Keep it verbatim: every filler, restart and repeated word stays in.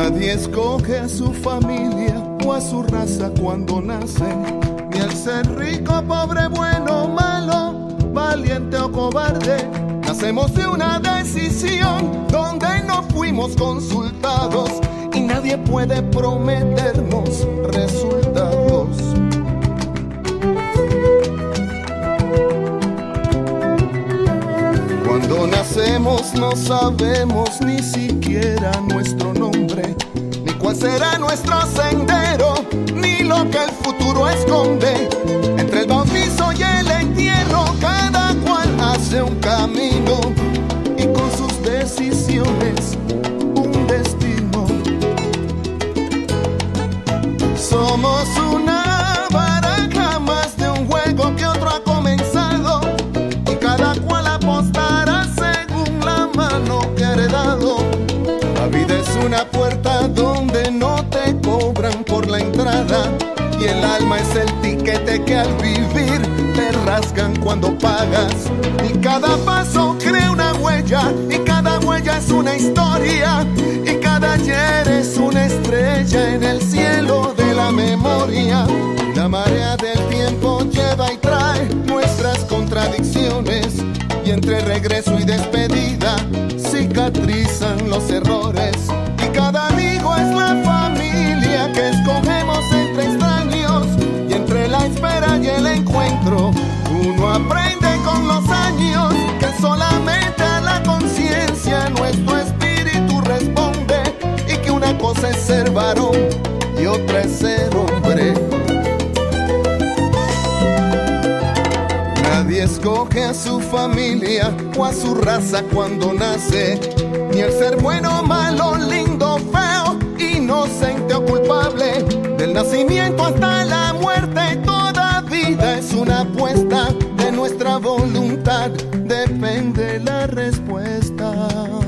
Nadie escoge a su familia o a su raza cuando nace, ni el ser rico, pobre, bueno, malo, valiente o cobarde. Nacemos de una decisión donde no fuimos consultados y nadie puede prometernos resultados. Cuando nacemos no sabemos ni siquiera nuestro nombre, ni cuál será nuestro sendero, ni lo que el futuro esconde. Entre el bautizo y el entierro, cada cual hace un camino y con sus decisiones un destino. Somos una baraja más de un juego que otro ha comenzado y cada cual apostará según la mano que ha heredado. La vida es una puerta donde no te cobran por la entrada y el alma es el tiquete que al vivir te rasgan cuando pagas. Y cada paso crea una huella y cada huella es una historia y cada ayer es una estrella en el cielo de la memoria. La marea del tiempo lleva y trae nuestras contradicciones y entre regreso y despedida cicatrizan los errores. Y cada amigo es la familia que escogemos entre extraños y entre la espera y el encuentro uno aprende con los años que solamente a la conciencia nuestro espíritu responde y que una cosa es ser varón y otra es ser hombre. Nadie escoge a su familia o a su raza cuando nace, ni el ser bueno, malo, lindo, feo, inocente o culpable. Del nacimiento hasta la muerte, toda vida es una apuesta. De nuestra voluntad depende la respuesta.